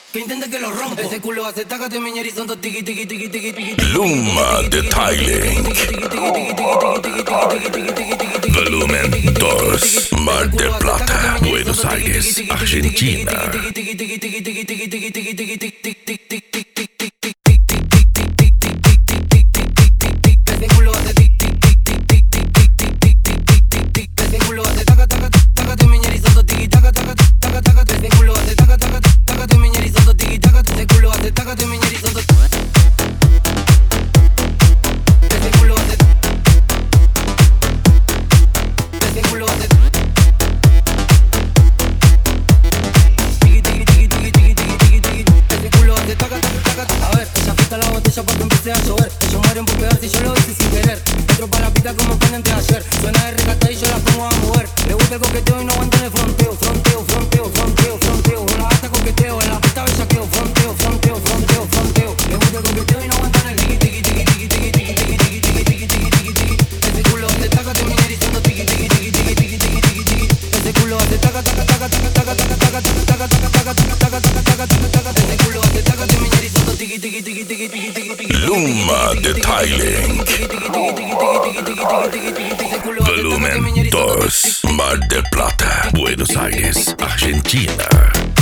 Que intente que lo rompa. Ese culo hace tácate, meñerizando tiki tiki tiki tiki tiki. Luma de Thailand. Volumen 2. Mar del Plata, Buenos Aires, Argentina. Luma de Thailand. Volumen 2. Mar del Plata, Buenos Aires, Argentina.